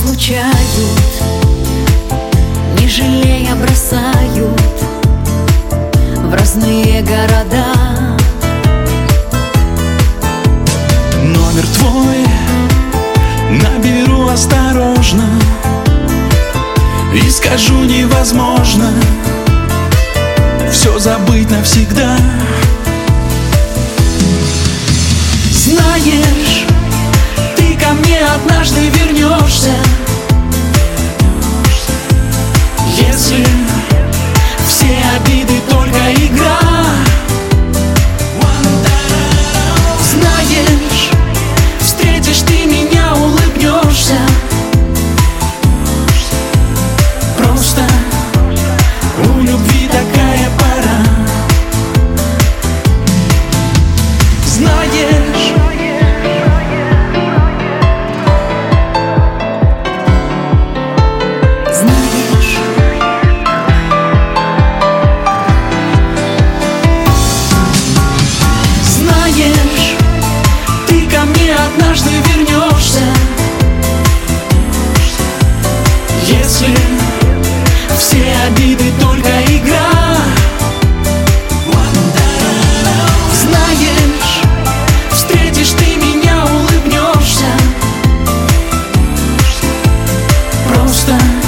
разлучают, не жалея бросают в разные города. Номер твой наберу осторожно и скажу: невозможно все забыть навсегда. Знаешь, ты ко мне однажды вернешься, если все обиды только игра. Знаешь, встретишь ты меня, улыбнешься. Просто у любви такая пора. Знаешь, ты ко мне однажды вернешься, если все обиды только игра. Знаешь, встретишь ты меня, улыбнешься. Просто